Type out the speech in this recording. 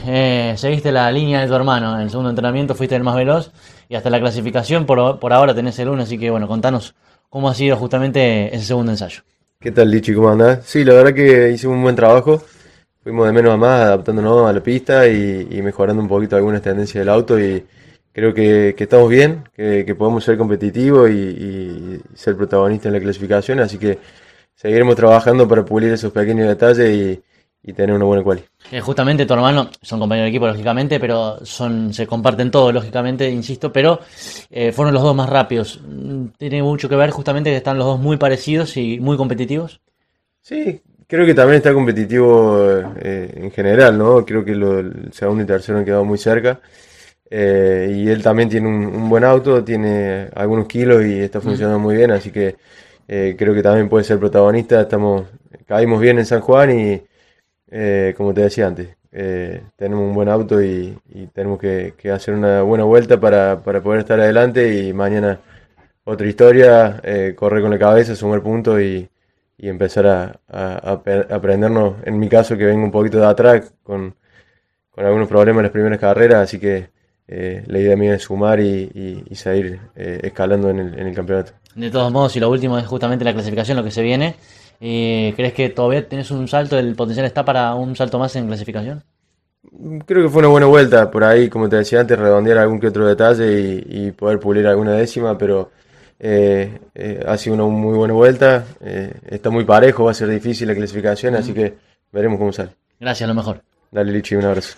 Seguiste la línea de tu hermano. En el segundo entrenamiento fuiste el más veloz y hasta la clasificación por ahora tenés el uno. Así que bueno, contanos cómo ha sido justamente ese segundo ensayo. ¿Qué tal, Lichi? ¿Cómo andás? Sí, la verdad que hicimos un buen trabajo. Fuimos de menos a más, adaptándonos a la pista y mejorando un poquito algunas tendencias del auto. Y creo que estamos bien, que podemos ser competitivos y ser protagonistas en la clasificación. Así que seguiremos trabajando para pulir esos pequeños detalles y tener una buena quali. Justamente tu hermano, son compañeros de equipo lógicamente, pero se comparten todo lógicamente, insisto, pero fueron los dos más rápidos. Tiene mucho que ver justamente que están los dos muy parecidos y muy competitivos. Sí, creo que también está competitivo en general, ¿no? Creo que el segundo y tercero han quedado muy cerca. Y él también tiene un buen auto, tiene algunos kilos y está Mm. funcionando muy bien, así que creo que también puede ser protagonista. Caímos bien en San Juan y como te decía antes, tenemos un buen auto y tenemos que hacer una buena vuelta para poder estar adelante y mañana otra historia, correr con la cabeza, sumar puntos y empezar a aprendernos, en mi caso que vengo un poquito de atrás con algunos problemas en las primeras carreras, así que la idea mía es sumar y seguir escalando en el campeonato. De todos modos, y lo último es justamente la clasificación, lo que se viene. ¿Crees que todavía tenés un salto, el potencial está para un salto más en clasificación? Creo que fue una buena vuelta, por ahí, como te decía antes, redondear algún que otro detalle y poder pulir alguna décima, pero ha sido una muy buena vuelta, está muy parejo, va a ser difícil la clasificación, así Ujú. que veremos cómo sale. Gracias, lo mejor. Dale, Lichi, un abrazo.